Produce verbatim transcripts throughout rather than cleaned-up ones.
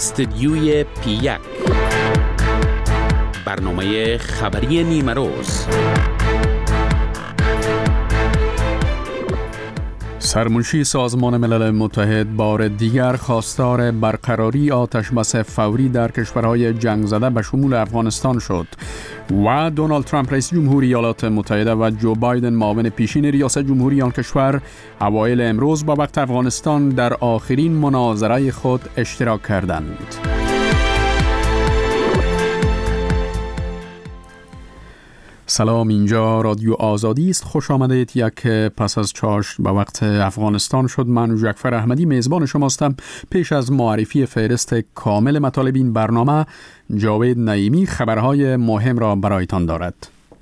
استدیوی پی یک، برنامه خبری نیمه روز. سرمنشی سازمان ملل متحد بار دیگر خواستار برقراری آتشبس فوری در کشورهای جنگ زده به شمول افغانستان شد و دونالد ترامپ رئیس جمهوری ایالات متحده و جو بایدن معاون پیشین ریاست جمهوری آن کشور اوایل امروز با وقت افغانستان در آخرین مناظره خود اشتراک کردند. سلام، اینجا رادیو آزادی است. خوش آمدید. یک پس از چاشت به وقت افغانستان شد. من جعفر احمدی میزبان شماستم. پیش از معرفی فهرست کامل مطالب این برنامه، جاوید نعیمی خبرهای مهم را برایتان دارد.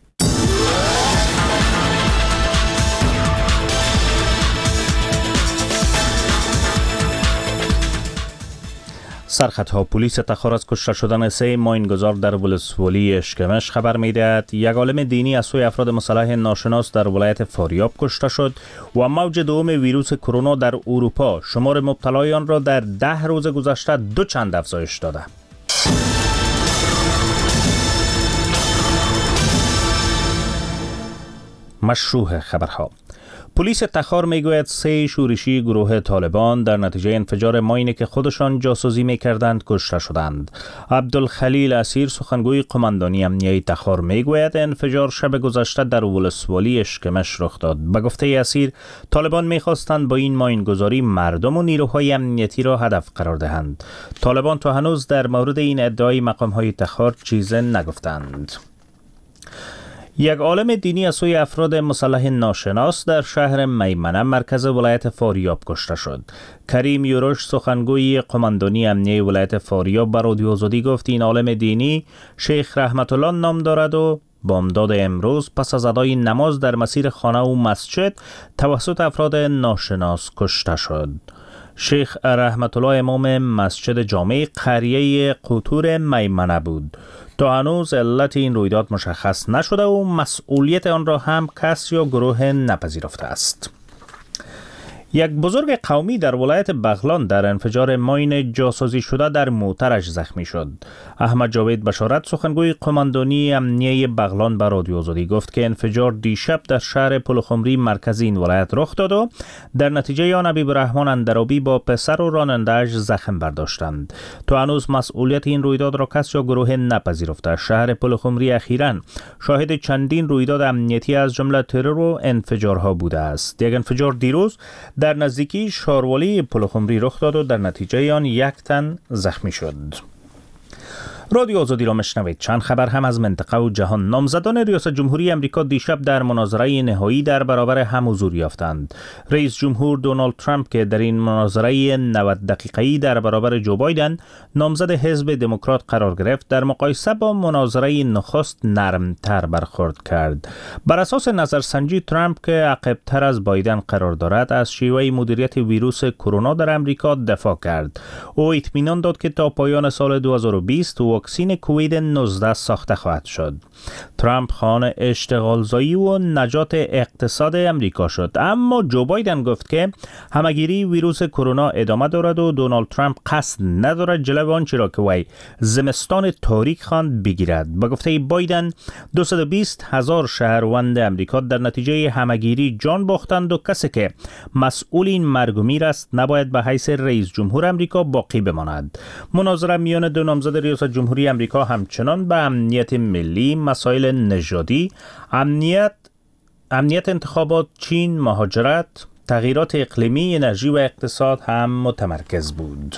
سرخطها پلیس تخار از کشته شدن سه ماینگذار در ولسوالی اشکمش خبر می‌دهد. یک عالم دینی از سوی افراد مسلح ناشناس در ولایت فاریاب کشته شد و موج دوم ویروس کرونا در اروپا شمار مبتلایان را در ده روز گذشته دو چند افزایش داده. مشروع خبرها. پلیس تخار میگوید سه شورشی گروه طالبان در نتیجه انفجار ماینی که خودشان جاسوسی میکردند کشته شدند. عبدالخلیل اسیر سخنگوی قماندانی امنیتی تخار میگوید انفجار شب گذشته در ولسوالی اشکمش رخ داد. به گفته اسیر، طالبان میخواستند با این ماینگذاری مردم و نیروهای امنیتی را هدف قرار دهند. طالبان تا هنوز در مورد این ادعای مقامهای تخار چیزی نگفتند. یک عالم دینی از سوی افراد مسلح ناشناس در شهر میمنه مرکز ولایت فاریاب کشته شد. کریم یوروش سخنگوی قماندانی امنیتی ولایت فاریاب به رادیو آزادی گفت این عالم دینی شیخ رحمت الله نام دارد و بامداد امروز پس از ادای نماز در مسیر خانه و مسجد توسط افراد ناشناس کشته شد. شیخ رحمت الله امام مسجد جامع قریه قطور میمنه بود. تا هنوز علت این رویداد مشخص نشده و مسئولیت آن را هم کس یا گروه نپذیرفته است. یک بزرگ قومی در ولایت بغلان در انفجار ماین جاسوسی شده در موترش زخمی شد. احمد جاوید بشارت سخنگوی قماندانی امنیتی بغلان به رادیو آزادی گفت که انفجار دیشب در شهر پلخمری مرکزی این ولایت رخ داد و در نتیجه آن حبیب الرحمن اندرابی با پسر و راننده‌اش زخم برداشتند. تا هنوز مسئولیت این رویداد را کس یا گروه نپذیرفته. شهر پلخمری اخیراً شاهد چندین رویداد امنیتی از جمله ترور و انفجارها بوده است. یک انفجار دیروز در نزدیکی شاروالی پلخمری رخ داد و در نتیجه آن یک تن زخمی شد. رادیو آزادی را مشنوید. چند خبر هم از منطقه و جهان. نامزدان ریاست جمهوری امریکا دیشب در مناظره نهایی در برابر هم حضور یافتند. رئیس جمهور دونالد ترامپ که در این مناظره نود دقیقه‌ای در برابر جو بایدن نامزد حزب دموکرات قرار گرفت، در مقایسه با مناظره نخست نرمتر برخورد کرد. بر اساس نظرسنجی ترامپ که عقب‌تر از بایدن قرار دارد از شیوه مدیریت ویروس کرونا در امریکا دفاع کرد. او اطمینان داد که تا پایان سال دو هزار و بیست واکسین کووید نوزده ساخته خواهد شد. ترامپ خواهان اشتغالزایی و نجات اقتصاد امریکا شد، اما جو بایدن گفت که همگیری ویروس کرونا ادامه دارد و دونالد ترامپ قصد ندارد جلو آنچه را که وی زمستان تاریک خواند بگیرد. به گفته بایدن دویست و بیست هزار شهروند امریکا در نتیجه همگیری جان باختند و کسی که مسئول این مرگ و میر است نباید به حیث رئیس جمهور امریکا باقی بماند. مناظره میان دو نامزد ریاست جمهوری امریکا همچنان به امنیت ملی، مسائل نژادی، امنیت امنیت انتخابات، چین، مهاجرت، تغییرات اقلیمی، انرژی و اقتصاد هم متمرکز بود.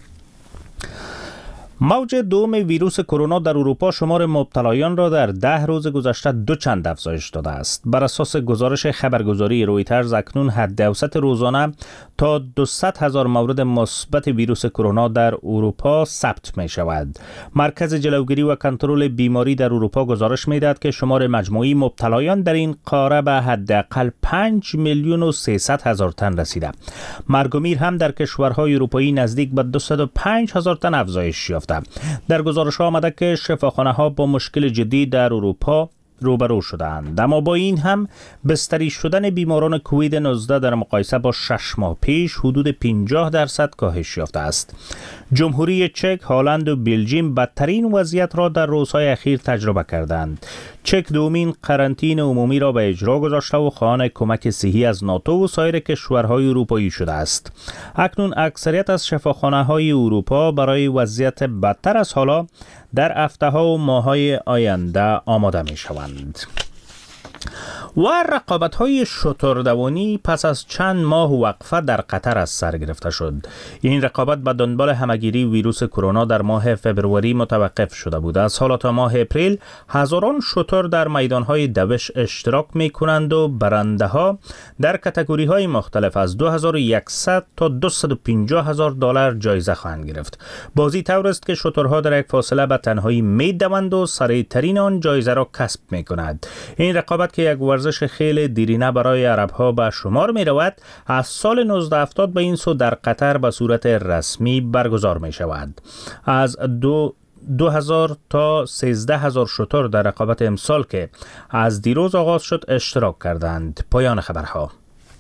موج دوم ویروس کرونا در اروپا شمار مبتلایان را در ده روز گذشته دو چند افزایش داده است. بر اساس گزارش خبرگزاری رویترز اکنون حد اوسط روزانه تا دویست هزار مورد مثبت ویروس کرونا در اروپا ثبت می شود. مرکز جلوگیری و کنترل بیماری در اروپا گزارش می دهد که شمار مجموعی مبتلایان در این قاره به حداقل پنج میلیون و سیصد هزار تن رسیده. مرگ و میر هم در کشورهای اروپایی نزدیک به دویست و پنج هزار تن افزایش یافت. در گزارش آمده که شفاخانه ها با مشکل جدی در اروپا روبرو شدند، اما با این هم بستری شدن بیماران کووید نوزده در مقایسه با شش ماه پیش حدود پنجاه درصد کاهش یافته است. جمهوری چک، هلند و بلژیم بدترین وضعیت را در روزهای اخیر تجربه کردند. چک دومین قرنطینه عمومی را به اجرا گذاشته و خواهان کمک صحی از ناتو و سایر کشورهای اروپایی شده است. اکنون اکثریت از شفاخانه‌های اروپا برای وضعیت بدتر از حالا در هفته‌ها و ماه‌های آینده آماده می‌شوند. و رقابت‌های شتردوانی پس از چند ماه وقفه در قطر از سر گرفته شد. این رقابت به دنبال همه‌گیری ویروس کرونا در ماه فوریه متوقف شده بود. از حالا تا ماه اپریل هزاران شتر در میدان‌های دوش اشتراک می‌کنند و برنده‌ها در کاتگوری‌های مختلف از دو هزار و صد تا دویست و پنجاه هزار دلار جایزه خواهند گرفت. بازی طور است که شترها در یک فاصله به تنهایی می‌دوند و سریع‌ترین آن جایزه را کسب می‌کند. این رقابت که یک ورزش خیلی دیرینه برای عرب‌ها به شمار می رود، از سال نوزده هفتاد به این سو در قطر به صورت رسمی برگزار می شود. از دو دو هزار تا سیزده هزار شتر در رقابت امسال که از دیروز آغاز شد اشتراک کردند. پایان خبرها.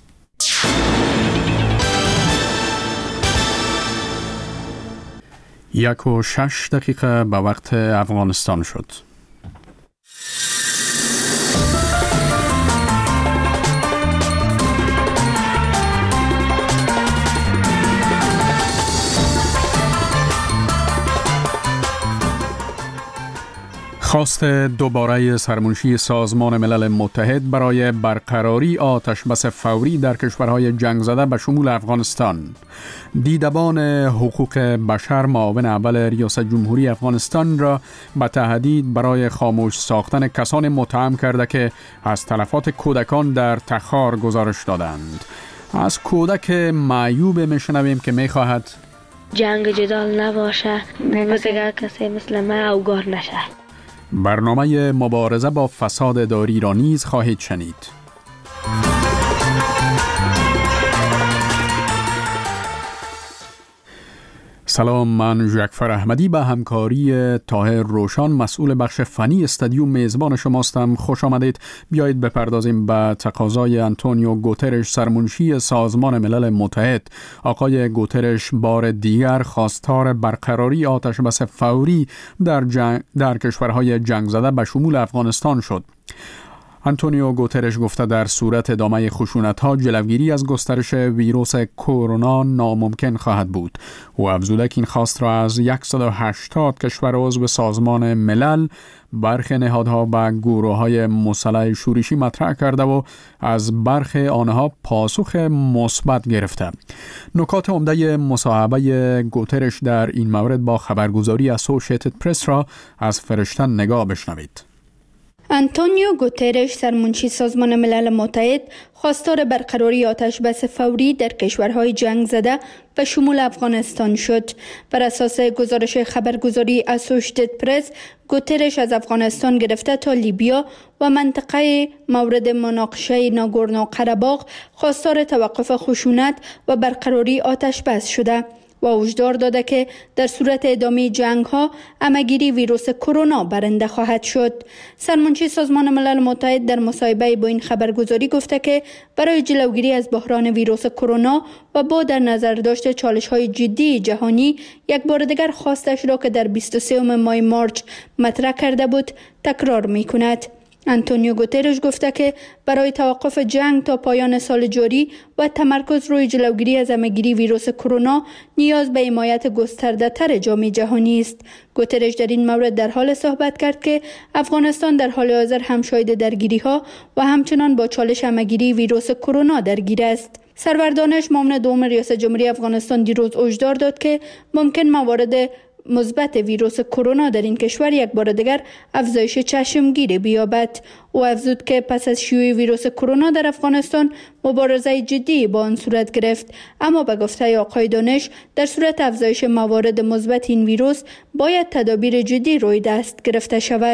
یک و شش دقیقه به وقت افغانستان شد. خواست دوباره سرمنشی سازمان ملل متحد برای برقراری آتش بس فوری در کشورهای جنگ زده به شمول افغانستان. دیدبان حقوق بشر معاون اول ریاست جمهوری افغانستان را به تهدید برای خاموش ساختن کسان متهم کرده که از تلفات کودکان در تخار گزارش دادند. از کودک معیوب میشنویم که میخواهد جنگ جدال نباشه و دیگر کسی مثل من اوگار نشه. برنامه مبارزه با فساد اداری را نیز خواهید شنید. سلام، من ژکفر احمدی به همکاری طاهر روشان مسئول بخش فنی استادیوم میزبان شماستم. خوش آمدید. بیایید بپردازیم به تقاضای آنتونیو گوترش سرمنشی سازمان ملل متحد. آقای گوترش بار دیگر خواستار برقراری آتش بس فوری در, جنگ در کشورهای جنگ زده به شمول افغانستان شد. آنتونیو گوترش گفته در صورت ادامه خشونت‌ها جلوگیری از گسترش ویروس کرونا ناممکن خواهد بود. او افزوده که این خواست را از صد و هشتاد کشور عضو سازمان ملل، برخی نهادها و گروه‌های مسلح شورشی مطرح کرده و از برخی آنها پاسخ مثبت گرفته. نکات عمده مصاحبه گوترش در این مورد با خبرگزاری اسوسییتد پرس را از فرشته نگاه بشنوید. آنتونیو گوترش سرمنشی سازمان ملل متحد خواستار برقراری آتش بس فوری در کشورهای جنگ زده به شمول افغانستان شد. بر اساس گزارش خبرگزاری اسوسییتد پرس، گوترش از افغانستان گرفته تا لیبیا و منطقه مورد مناقشه ناگورنو قره‌باغ خواستار توقف خشونت و برقراری آتش بس شده و هشدار داده که در صورت ادامه جنگ ها همه‌گیری ویروس کرونا برنده خواهد شد. سرمنشی سازمان ملل متحد در مصاحبه با این خبرگزاری گفته که برای جلوگیری از بحران ویروس کرونا و با در نظر داشت چالش های جدی جهانی، یک بار دیگر خواستش را که در بیست و سوم ماه مارچ مطرح کرده بود تکرار می کند. آنتونیو گوترش گفته که برای توقف جنگ تا پایان سال جاری و تمرکز روی جلوگیری از همه‌گیری ویروس کرونا نیاز به حمایت گسترده تر جامعه جهانی است. گوترش در این مورد در حال صحبت کرد که افغانستان در حال حاضر هم شاهد درگیری ها و همچنان با چالش همه‌گیری ویروس کرونا درگیر است. سرور دانش معاون دوم ریاست جمهوری افغانستان دیروز هشدار داد که ممکن موارد مثبت ویروس کرونا در این کشور یک بار دیگر افزایش چشمگیری بیابد. او افزود که پس از شیوع ویروس کرونا در افغانستان مبارزه جدی با آن صورت گرفت، اما به گفته آقای دانش در صورت افزایش موارد مثبت این ویروس باید تدابیر جدی روی دست گرفته شود.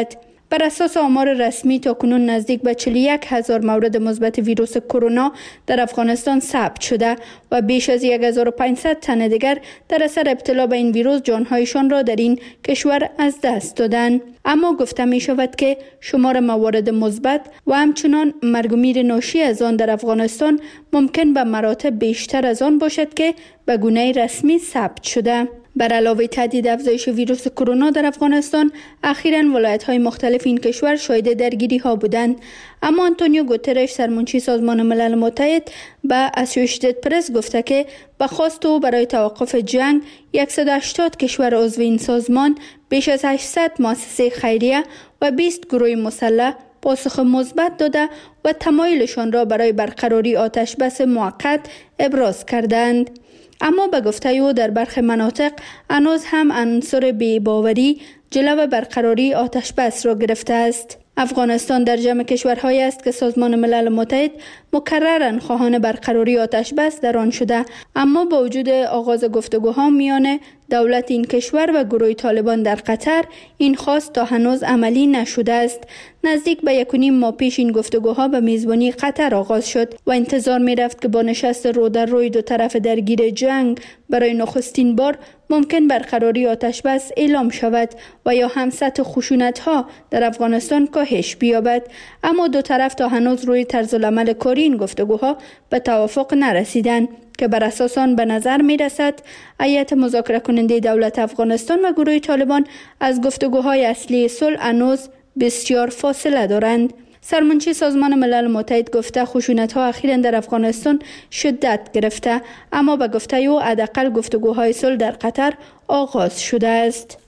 بر اساس آمار رسمی تاکنون نزدیک به چهل و یک هزار مورد مثبت ویروس کرونا در افغانستان ثبت شده و بیش از هزار و پانصد تن دیگر در اثر ابتلا به این ویروس جانهایشان را در این کشور از دست دادند. اما گفته می شود که شمار موارد مثبت و همچنان مرگ و میر ناشی از آن در افغانستان ممکن به مراتب بیشتر از آن باشد که به گونه رسمی ثبت شده. بر علاوه تهدید افزایش ویروس کرونا در افغانستان، اخیراً ولایت‌های مختلف این کشور شاهد درگیری ها بودند. اما آنتونیو گوترش، سرمنشی سازمان ملل متحد، به اسوسییتد پرس گفته که به خواست او برای توقف جنگ صد و هشتاد کشور عضو این سازمان، بیش از هشتصد مؤسسه خیریه و بیست گروه مسلح پاسخ مثبت داده و تمایلشان را برای برقراری آتش بس موقت ابراز کردند. اما به گفته او در برخی مناطق هنوز هم عنصر بی‌باوری جلو برقراری آتش بس را گرفته است. افغانستان در جمع کشورهایی است که سازمان ملل متحد مکرراً خواهان برقراری آتش بس در آن شده، اما با وجود آغاز گفتگوها میان دولت این کشور و گروه طالبان در قطر، این خواست تا هنوز عملی نشده است. نزدیک به یک و نیم ماه پیش این گفتگوها به میزبانی قطر آغاز شد و انتظار می رفت که با نشست رو در روی دو طرف درگیر جنگ برای نخستین بار ممکن برقراری آتش بس اعلام شود و یا هم سطح خشونت ها در افغانستان کاهش بیابد. اما دو طرف تا هنوز روی طرز العمل کاری این گفتگوها به توافق نرسیدند که بر اساس آن به نظر می رسد هیئت مذاکره کننده دولت افغانستان و گروه طالبان از گفتگوهای اصلی صلح هنوز بسیار فاصله دارند. سرمنشی سازمان ملل متحد گفته خشونت‌ها اخیراً در افغانستان شدت گرفته، اما به گفته او حداقل گفتگوهای صلح در قطر آغاز شده است.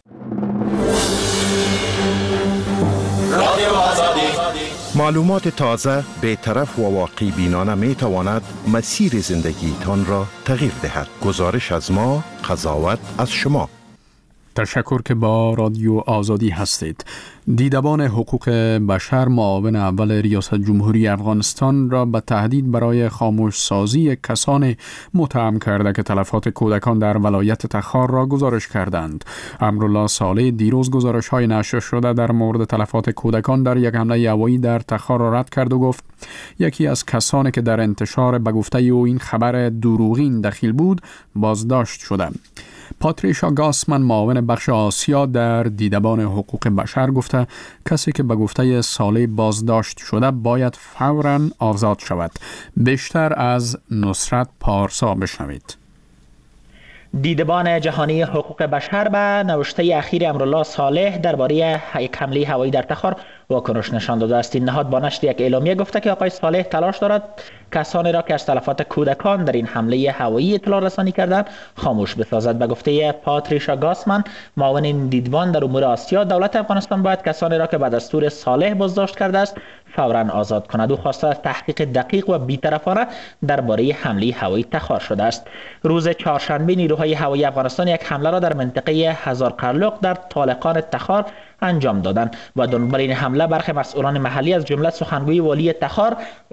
معلومات تازه، بی‌طرف و واقعی بینانه می تواند مسیر زندگیتان را تغییر دهد. گزارش از ما، قضاوت از شما. تشکر که با رادیو آزادی هستید. دیدبان حقوق بشر معاون اول ریاست جمهوری افغانستان را به تهدید برای خاموش سازی کسان متهم کرده که تلفات کودکان در ولایت تخار را گزارش کردند. امرالله صالح دیروز گزارش های نشر شده در مورد تلفات کودکان در یک حمله هوایی در تخار را رد کرد و گفت یکی از کسانی که در انتشار به گفته او این خبر دروغین دخیل بود بازداشت شده. پاتریشا گاسمن معاون بخش آسیا در دیدبان حقوق بشر گفته کسی که به گفته صالح بازداشت شده باید فوراً آزاد شود. بیشتر از نصرت پارسا بشنوید. دیدبان جهانی حقوق بشر به نوشته اخیر امرالله صالح درباره یک حمله هوایی در تخار واکنش نشان داده است. این نهاد با نشر یک اعلامیه گفته که آقای صالح تلاش دارد کسانی را که از تلفات کودکان در این حمله هوایی اطلاع رسانی کردند خاموش بسازد. به گفته پاتریشا گاسمن معاون این دیدبان در امور آسیا، دولت افغانستان باید کسانی را که به دستور صالح بازداشت کرده است فوراً آزاد کند. او خواسته از تحقیق دقیق و بی‌طرفانه درباره حمله هوایی تخار شده است. روز چهارشنبه نیروهای هوایی افغانستان یک حمله را در منطقه هزار قرلق در طالقان تخار انجام دادند و دنبال این حمله برخی مسئولان محلی از جمله سخنگوی والی تخار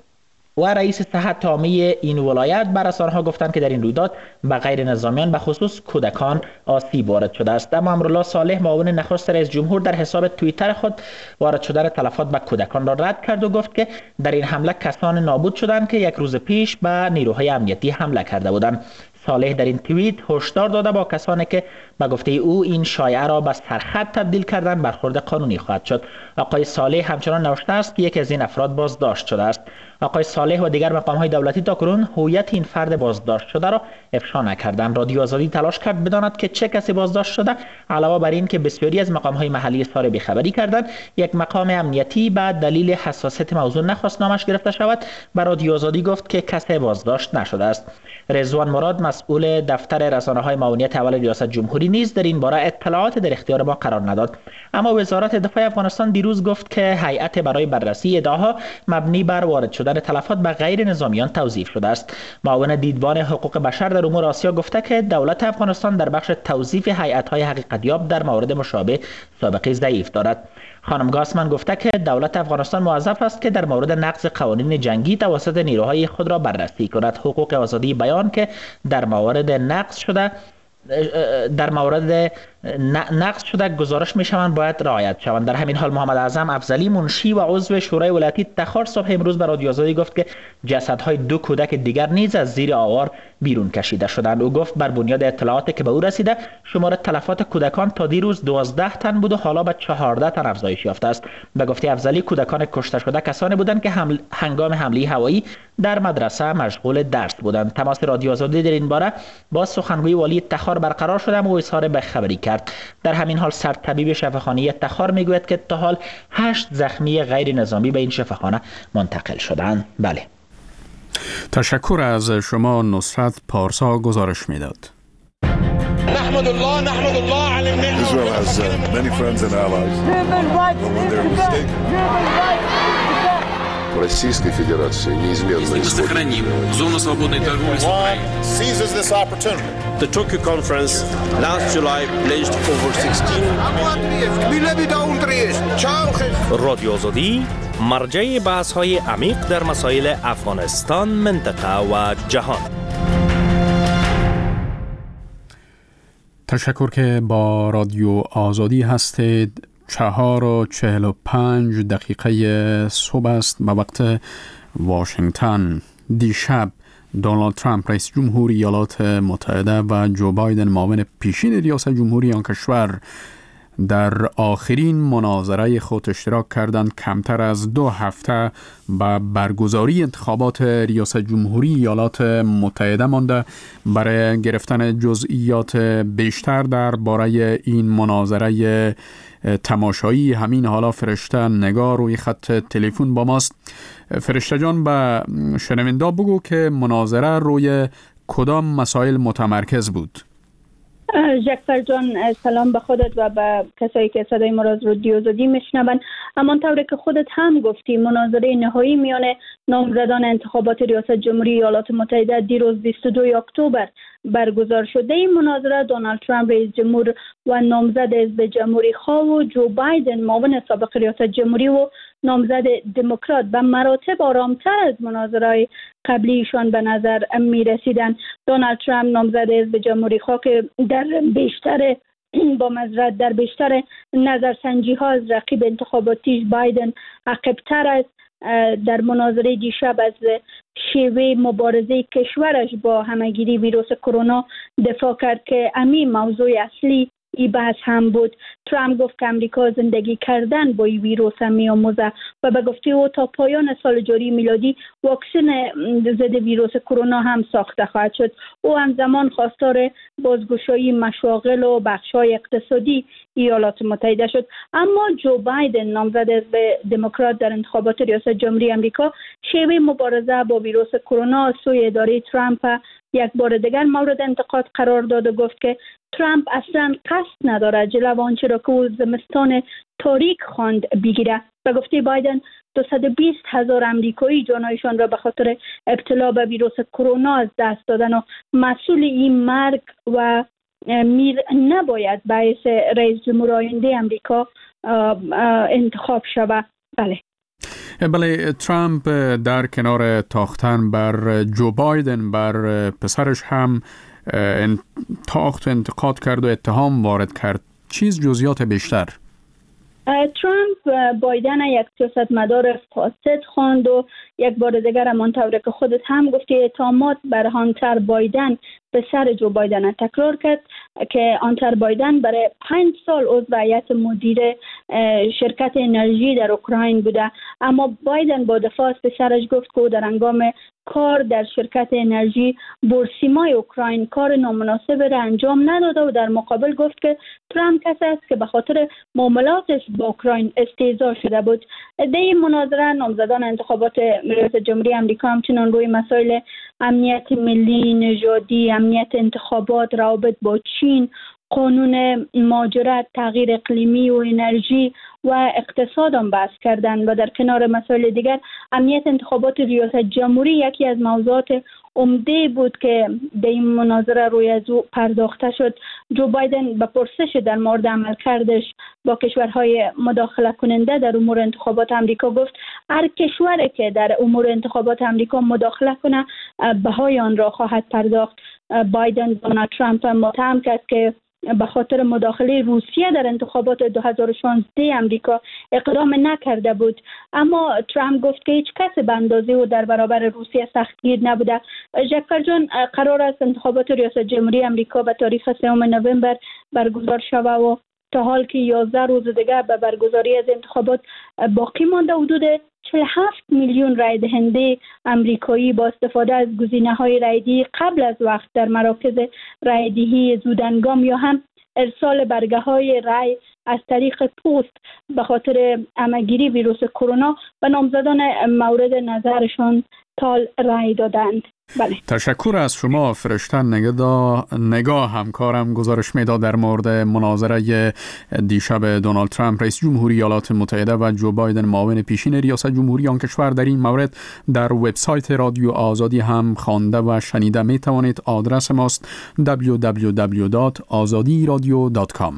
و رئیس صحت عامه این ولایت بر رسانه‌ها گفتند که در این رویداد به غیر نظامیان به خصوص کودکان آسیب وارد شده است. اما امرالله صالح معاون نخست رئیس جمهور در حساب توییتر خود وارد شدن تلفات به کودکان را رد کرد و گفت که در این حمله کسان نابود شدند که یک روز پیش به نیروهای امنیتی حمله کرده بودند. صالح در این توییت هشدار داده با کسانی که به گفته او این شایعه را به سرخط تبدیل کردن برخورد قانونی خواهد شد. آقای صالح همچنان نوشته است که یکی از این افراد بازداشت شده است. آقای صالح و دیگر مقام‌های دولتی تاکنون هویت این فرد بازداشت شده را افشا نکردند. رادیو آزادی تلاش کرد بداند که چه کسی بازداشت شده. علاوه بر این که بسیاری از مقام‌های محلی اظهار بی‌خبری کردند، یک مقام امنیتی به دلیل حساسیت موضوع نخواست نامش گرفته شود. به رادیو آزادی گفت که کسی بازداشت نشده است. رضوان مراد مسئول دفتر رسانه‌های معاونیت اول ریاست جمهوری نیز در این باره اطلاعات در اختیار ما قرار نداد. اما وزارت دفاع افغانستان دیروز گفت که هیئت برای بررسی ادعاها مبنی بر وارد شدن تلفات به غیر نظامیان توظیف شده است. معاون دیدبان حقوق بشر در امور آسیا گفته که دولت افغانستان در بخش توظیف هیئت‌های حقیقت‌یاب در مورد مشابه سابقه ضعیف دارد. خانم گاسمن گفته که دولت افغانستان موظف است که در مورد نقض قوانین جنگی توسط نیروهای خود را بررسی کند. حقوق آزادی بیان که در مورد نقض شده در مورد نقض شده گزارش میشوند باید رعایت شوند. در همین حال محمد اعظم افضلی منشی و عضو شورای ولایتی تخار صبح امروز به رادیو آزادی گفت که جسدهای دو کودک دیگر نیز از زیر آوار بیرون کشیده شدند. او گفت بر بنیاد اطلاعاتی که به او رسیده شمار تلفات کودکان تا دیروز دوازده تن بود و حالا به چهارده تن افزایش یافته است. به گفته افضلی کودکان کشته شده کسانی بودند که حمل... هنگام حمله هوایی در مدرسه مشغول درس بودند. تماس رادیو آزادی در این باره با سخنگوی والی تخار برقرار شده و اظهار به خبری کرد. در همین حال سرطبیب شفاخانه تخار میگوید که تا حال هشت زخمی غیر نظامی به این شفاخانه منتقل شدند. بله. تشکر از شما نصرت پارسا گزارش میداد. نحمد الله نحمد الله على النعمة. Israel has uh, many friends and allies. But when they're mistaken. Российской Федерации неизменно сохраним зону свободной торговли с Украиной. Seizes this opportunity. The Tokyo conference last July pledged over sixteen. رادیو آزادی مرجع بحث‌های عمیق در مسائل افغانستان، منطقه و جهان. تشکر که با رادیو آزادی هستید. چهار و چهل و پنج دقیقه صبح است به وقت واشنگتن. دیشب دونالد ترامپ رئیس جمهور ایالات متحده و جو بایدن معاون پیشین ریاست جمهوری آن کشور در آخرین مناظره خود اشتراک کردند. کمتر از دو هفته به برگزاری انتخابات ریاست جمهوری ایالات متحده مانده. برای گرفتن جزئیات بیشتر درباره این مناظره تماشایی همین حالا فرشته نگار روی خط تلفن با ماست. فرشته جان، به شنوندا بگو که مناظره روی کدام مسائل متمرکز بود؟ جعفر جان، سلام به خودت و به کسایی که صدای ما را رادیو آزادی میشنون. همانطور که خودت هم گفتی، مناظره نهایی میان نامزدان انتخابات ریاست جمهوری ایالات متحده دیروز بیست و دوم اکتبر برگزار شده. این مناظره دونالد ترامپ رئیس جمهور و نامزد حزب جمهوری خواه و جو بایدن معاون سابق ریاست جمهوری و نامزد دموکرات به مراتب آرامتر از مناظرهای قبلیشان به نظر می رسیدن. دونالد ترامپ نامزد حزب جمهوری خواه که در بیشتر با مزرد در بیشتر نظرسنجی ها از رقیب انتخاباتیش بایدن عقب‌تر است، در مناظره دیشب از شیوه مبارزه کشورش با همهگیری ویروس کرونا دفاع کرد که همین موضوع اصلی این بحث هم بود. ترامپ گفت که امریکا زندگی کردن با این ویروس می‌آموزه و به گفته او تا پایان سال جاری میلادی واکسن ضد ویروس کرونا هم ساخته خواهد شد. او همزمان خواستار بازگشایی مشاغل و بخش‌های اقتصادی ایالات متحده شد. اما جو بایدن نامزد حزب دموکرات در انتخابات ریاست جمهوری آمریکا شیوه مبارزه با ویروس کرونا سوی اداره ترامپ یک بار دیگر مورد انتقاد قرار داد و گفت که ترامپ اصلا قصد ندارد جلو آنچه را که او زمستان تاریک خواند بگیره. به گفته بایدن دویست و بیست هزار امریکایی جانایشان را به خاطر ابتلا به ویروس کرونا از دست دادن و مسئول این مرگ و میر نباید باعث رئیس جمهور آینده امریکا انتخاب شود. بله بله، ترامپ در کنار تاختن بر جو بایدن بر پسرش هم تاخت انتقاد کرد و اتهام وارد کرد. چیز جزئیات بیشتر؟ ترامپ بایدن یک سیاستمدار فاسد خواند و یک بار دیگر همانطور که خودت هم گفتی اتهامات بر هانتر بایدن پسر جو بایدن تکرار کرد که هانتر بایدن برای پنج سال عضو هیئت مدیر شرکت انرژی در اوکراین بوده، اما بایدن با دفاع از پسرش گفت که او در هنگام کار در شرکت انرژی بورسیمای اوکراین کار نامناسب را انجام نداده و در مقابل گفت که ترامپ کسی است که به خاطر معاملاتش با اوکراین استهزا شده بود. در این مناظره نامزدان انتخابات ریاست جمهوری آمریکا همچنان روی مسائل امنیت ملی، نژادی، امنیت انتخابات، روابط با چین، قانون مهاجرت، تغییر اقلیمی و انرژی و اقتصاد هم بحث کردند و در کنار مسائل دیگر امنیت انتخابات ریاست جمهوری یکی از موضوعات عمده بود که در این مناظره روی از او پرداخته شد. جو بایدن به پرسش در مورد عملکردش با کشورهای مداخله کننده در امور انتخابات آمریکا گفت هر کشوری که در امور انتخابات آمریکا مداخله کنه بهای آن را خواهد پرداخت. بایدن دونالد ترامپ متهم کرد که به خاطر مداخله روسیه در انتخابات دو هزار و شانزده امریکا اقدام نکرده بود، اما ترامپ گفت که هیچ کس به اندازه او در برابر روسیه سختگیر نبوده. جعفر جان، قرار است انتخابات ریاست جمهوری امریکا به تاریخ سوم نوامبر برگزار شود و تا حال که یازده روز دیگر به برگزاری از انتخابات باقی مانده. حدود چهل و هفت میلیون رای دهنده امریکایی با استفاده از گزینه‌های رایدهی قبل از وقت در مراکز رایدهی زودهنگام یا هم ارسال برگه‌های رای از طریق پست به خاطر همه‌گیری ویروس کرونا به نامزدان مورد نظرشان تال رای دادند. بله. تشکر از شما فرشتن نگاه نگاه همکارم گزارش میداد در مورد مناظره دیشب دونالد ترامپ رئیس جمهوری ایالات متحده و جو بایدن معاون پیشین ریاست جمهوری آن کشور. در این مورد در وبسایت رادیو آزادی هم خوانده و شنیده می توانید. آدرس ماست دبلیو دبلیو دبلیو دات آزادی رادیو دات کام.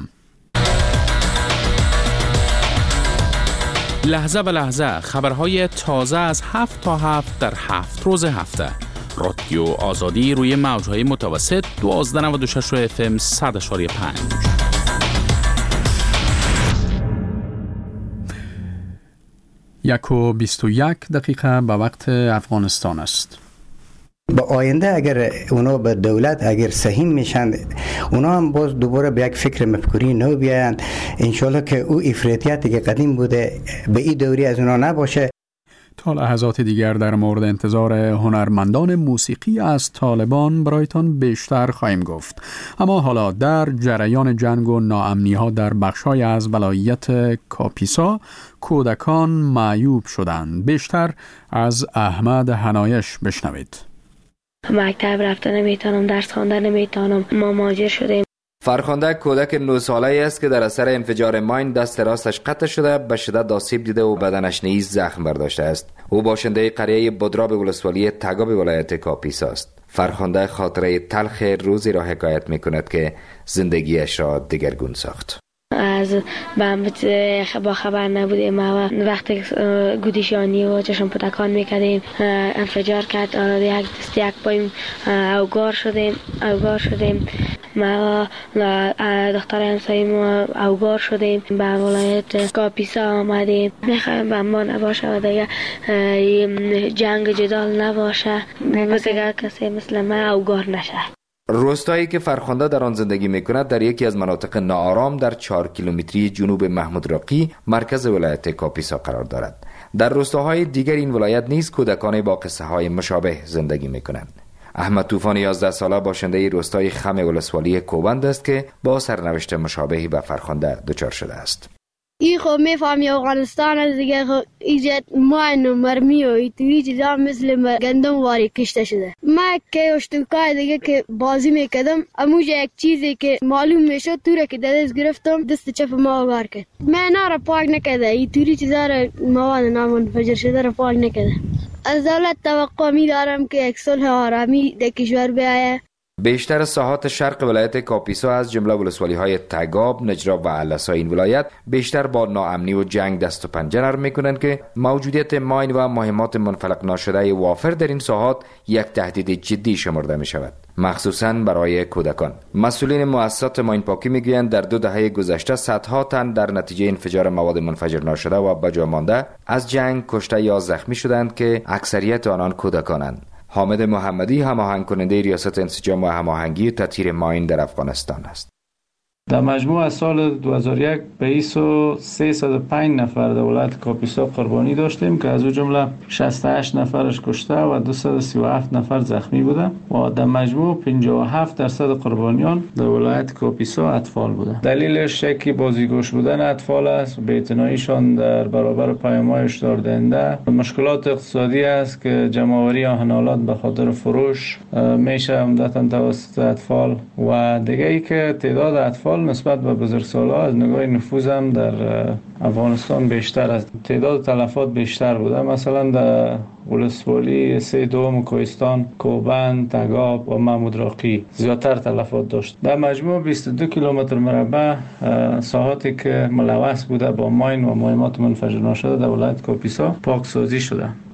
لحظه به لحظه خبرهای تازه از هفت تا هفت در هفت روز هفته. رادیو آزادی روی موجهای متوسط دوازده نود و شش اف ام صد اشاری پنج. یک و بیست و یک دقیقه به وقت افغانستان است. با آینده اگر اونا به دولت اگر سهیم میشن، اونا هم باز دوباره به یک فکر مفکوری نو بیایند. انشالله که او افراطیتی که قدیم بوده به این دوری از اونا نباشه. تا لحظات دیگر در مورد انتظار هنرمندان موسیقی از طالبان برایتان بیشتر خواهیم گفت. اما حالا در جریان جنگ و ناامنی ها در بخشای از ولایت کاپیسا کودکان معیوب شدند. بیشتر از احمد حنایش بشنوید. مکتب رفتن نمیتونم، درس خواندن نمیتونم، ما مهاجر شدیم. فرخنده کودک نه ساله است که در اثر انفجار ماین دست راستش قطع شده، به شدت آسیب دیده و بدنش نیز زخم برداشته است. او باشنده قریه بدراب ولسوالی تگاب ولایت کاپیسا است. فرخنده خاطره تلخ روزی را حکایت میکند که زندگیش را دگرگون ساخت. از بمب با خبر نبودیم و وقتی گودیشانی و چشم پتکان میکردیم انفجار کرد. آراده یک دست یک پایم اوگار شدیم اوگار شدیم ما و دختر همساییم اوگار شدیم. به ولایت کاپیسا آمدیم. میخوایم بمبا نباشه و دیگه جنگ جدال نباشه، دیگه کسی مثل ما اوگار نشه. روستایی که فرخنده در آن زندگی میکند در یکی از مناطق ناآرام در چهار کیلومتری جنوب محمود راقی مرکز ولایت کاپیسا قرار دارد. در روستاهای دیگر این ولایت نیز کودکان با قصه های مشابه زندگی میکنند. احمد طوفان یازده ساله باشنده روستای خم ولسوالی کوبند است که با سرنوشت مشابهی به فرخنده دچار شده است. ای خب میفهمی افغانستان از دیگه خب ایجاد ماین و مرمی و ایتوی چیزا مثل گندم واری کشته شده. ما که اشتوکای دیگه که بازی میکردم اموجه یک چیزی که معلوم میشد توره که دست گرفتم دست چپ ما وار کرد. من را پاک نکرده، ایتوی چیزا را مواد نامنفجر شده را پاک نکرده. از دولت توقع میدارم که یک صلح آرامی در کشور بیاید. بیشتر ساحات شرق ولایت کاپیسا از جمله ولسوالی‌های تگاب، نجراب و علسا این ولایت بیشتر با ناامنی و جنگ دست و پنجه نرم می‌کنند که موجودیت ماین و مهمات منفلق ناشده وافر در این ساحات یک تهدید جدی شمرده می‌شود، مخصوصاً برای کودکان. مسئولین مؤسسات ماین پاکی می‌گویند در دو دهه گذشته صدها تن در نتیجه انفجار مواد منفجر ناشده و بجا مانده از جنگ کشته یا زخمی شدند که اکثریت آنان کودکانند. حامد محمدی هماهنگ کننده ریاست انسجام و هماهنگی و تطهیر ماین در افغانستان است. در مجموع از سال دو هزار و یک بیست و سیصد و پنج نفر در ولایت کاپیسا قربانی داشتیم که از او جمله شصت و هشت نفرش کشته و دویست و سی و هفت نفر زخمی بودند و در مجموع پنجاه و هفت درصد قربانیان در ولایت کاپیسا اطفال بودند. دلیلش یکی بازیگوش بودن اطفال است، بی‌اعتناییشان در برابر پیام‌های هشدار دهنده. مشکلات اقتصادی است که جمع‌آوری آهن‌آلات به خاطر فروش میشه عمدتاً توسط اطفال و دیگه ای که تعداد اطفال نسبت به بزرگسال‌ها از نگاه نفوذ هم در افغانستان بیشتر است. تعداد تلفات بیشتر بوده. مثلا در ولسوالی سه دوم کوهستان، کوبند، تگاب و محمود راقی زیادتر تلفات داشت. در مجموع بیست و دو کیلومتر مربع ساحاتی که ملوث بوده با ماین و مهمات منفجر ناشده در ولایت کاپیسا پاکسازی شده.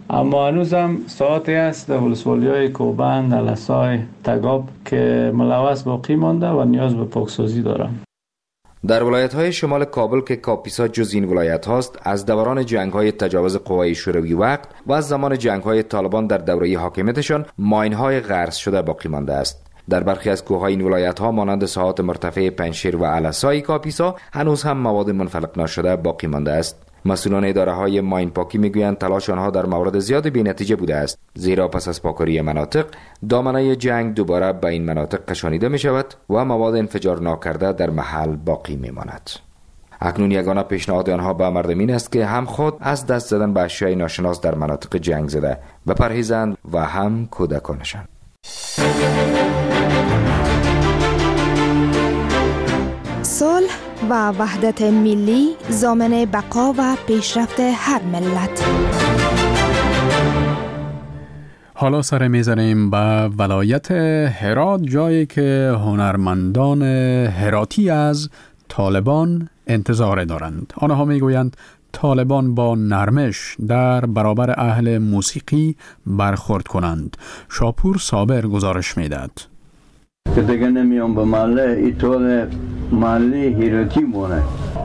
اما هنوزم ساعتی است در ولسوالی‌های کوبند، علسای، تگاب که ملوث باقی مانده و نیاز به پاکسازی دارم. در ولایت‌های شمال کابل که کاپیسا جز این ولایت هاست، از دوران جنگ‌های تجاوز قوای شوروی وقت و از زمان جنگ‌های طالبان در دوره حاکمیتشان ماین‌های غرس شده باقی مانده است. در برخی از کوه‌های این ولایت‌ها مانند ساحات مرتفع پنجشیر و علسای کاپیسا هنوز هم مواد منفلق نشده باقی مانده است. مسئولان اداره‌های ماین پاکی میگویند تلاش آنها در موارد زیاد بی‌نتیجه بوده است، زیرا پس از پاکاری مناطق دامنه جنگ دوباره به این مناطق کشانیده می شود و مواد انفجار ناکرده در محل باقی می ماند. اکنون یگانه پیشنهاد آنها به مردم این است که هم خود از دست زدن به اشیاء ناشناس در مناطق جنگ زده بپرهیزند و هم کودکانشان. صلح و وحدت ملی ضامن بقا و پیشرفت هر ملت. حالا سر میزنیم به ولایت هرات، جایی که هنرمندان هراتی از طالبان انتظار دارند. آنها میگویند طالبان با نرمش در برابر اهل موسیقی برخورد کنند. شاپور صابر گزارش میداد. که دیگه نمیام به محله، این طول محله هراتی مونه.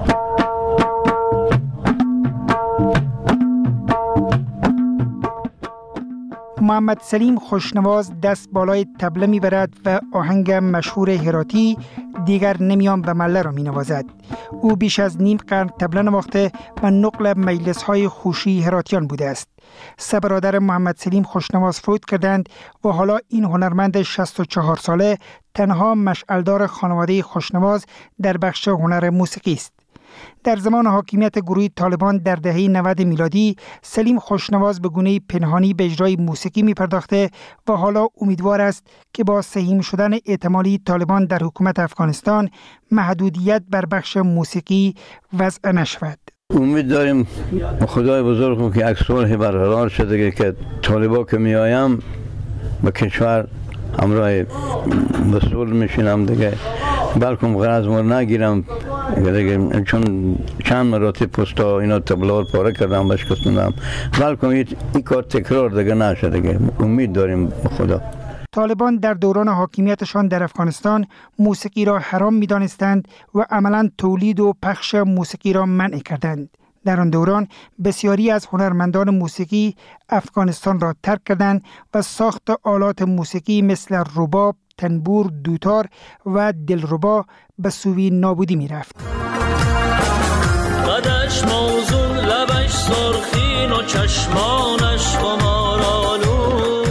محمد سلیم خوشنواز دست بالای طبله میبرد و آهنگ مشهور هراتی دیگر نمیام به محله را مینوازد. او بیش از نیم قرن طبله نواخته و نقل مجلس های خوشی هراتیان بوده است. سه برادر محمد سلیم خوشنواز فوت کردند و حالا این هنرمند شصت و چهار ساله تنها مشعلدار خانواده خوشنواز در بخش هنر موسیقی است. در زمان حاکمیت گروه طالبان در دهه نود میلادی سلیم خوشنواز به گونه پنهانی به اجرای موسیقی می پرداخته و حالا امیدوار است که با سهیم شدن احتمالی طالبان در حکومت افغانستان محدودیت بر بخش موسیقی وضع نشود. امید داریم خدای بزرگ که یک صلح برقرار شده که طالبان که می آیم به کشور همراه به صلح میشینم دیگه، بلکم غرض مر نگیرم دیگه، چون چند مراتب پستا اینا تبلار پاره کردم بشکستندم، بلکم این کار تکرار دیگه نشه دیگه. امید داریم به خدا. طالبان در دوران حاکمیتشان در افغانستان موسیقی را حرام می دانستند و عملاً تولید و پخش موسیقی را منع کردند. در آن دوران بسیاری از هنرمندان موسیقی افغانستان را ترک کردند و ساخت آلات موسیقی مثل رباب، تنبور، دوتار و دلربا به سوی نابودی می رفت. قدش موزون، لبش سرخین و چشمانش خمارالو.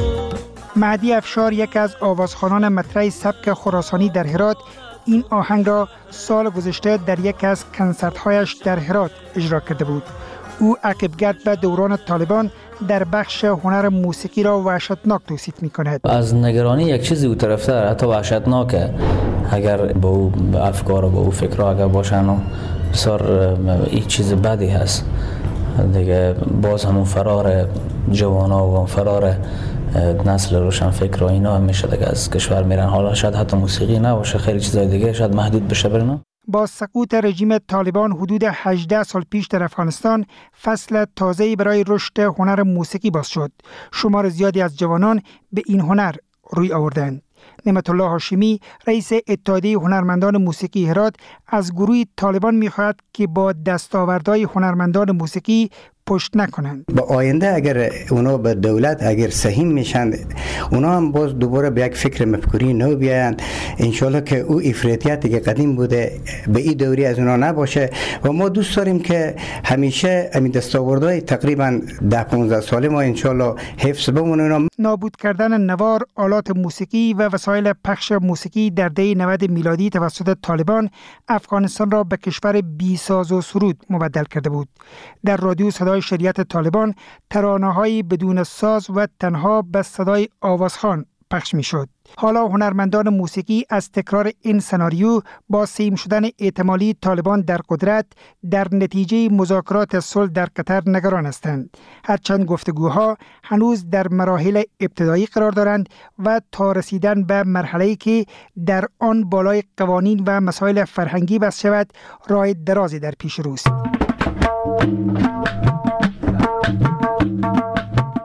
مهدی افشار، یک از آوازخوانان مطرح سبک خراسانی در هرات، این آهنگ را سال گذشته در یک از کنسرت‌هایش در هرات اجرا کرده بود. او عقب‌گرد به دوران طالبان در بخش هنر موسیقی را وحشتناک توصیف می‌کند. از نگرانی یک چیزی او طرفتر حتی وحشتناکه، اگر با او افکار و با او فکرها اگر باشن و بسیار این چیز بدی هست دیگه. باز همون فرار جوانا و فرار نسل روشن فکر و اینا هم میشه دیگه از کشور میرن. حالا شاید حتی موسیقی نباشه، خیلی چیزای دیگه شاید محدود بشه برنا. با سقوط رژیم طالبان حدود هجده سال پیش در افغانستان فصل تازه‌ای برای رشد هنر موسیقی باز شد. شمار زیادی از جوانان به این هنر روی آوردند. نعمت الله هاشمی، رئیس اتحادیه هنرمندان موسیقی هرات، از گروه طالبان می‌خواهد که با دستاوردهای هنرمندان موسیقی پشت نکنند. با آینده اگر اونا به دولت اگر سهیم میشن، اونا هم باز دوباره به یک فکر مفکوری نو بیایند، انشالله که او افراطیتی که قدیم بوده به این دوری از اونا نباشه. و ما دوست داریم که همیشه همین دستاوردهای تقریبا ده پانزده ساله ما انشالله حفظ بمونه. نابود کردن نوار، آلات موسیقی و وسایل پخش موسیقی در دهه نود میلادی توسط طالبان افغانستان را به کشور بی ساز و سرود مبدل کرده بود. در رادیو صدای شریعت طالبان ترانه‌های بدون ساز و تنها به صدای آوازخوان پخش می‌شد. حالا هنرمندان موسیقی از تکرار این سناریو با سیم شدن احتمالی طالبان در قدرت در نتیجه مذاکرات صلح در قطر نگران هستند. هرچند گفتگوها هنوز در مراحل ابتدایی قرار دارند و تا رسیدن به مرحله‌ای که در آن بالای قوانین و مسائل فرهنگی بس شود راه درازی در پیش روست.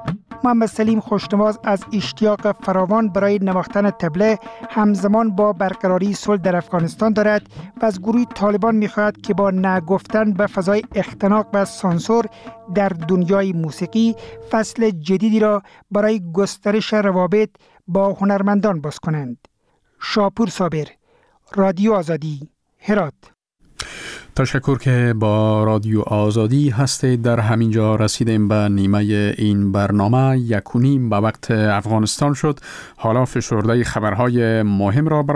محمد سلیم خوشنواز از اشتیاق فراوان برای نواختن طبله همزمان با برقراری صلح در افغانستان دارد و از گروه طالبان می‌خواهد که با نگفتن به فضای اختناق و سانسور در دنیای موسیقی فصل جدیدی را برای گسترش روابط با هنرمندان باز کنند. شاپور صابر، رادیو آزادی، هرات. تشکر که با رادیو آزادی هستید. در همینجا رسیدیم به نیمه این برنامه. یک و نیم به وقت افغانستان شد. حالا فشرده خبرهای مهم را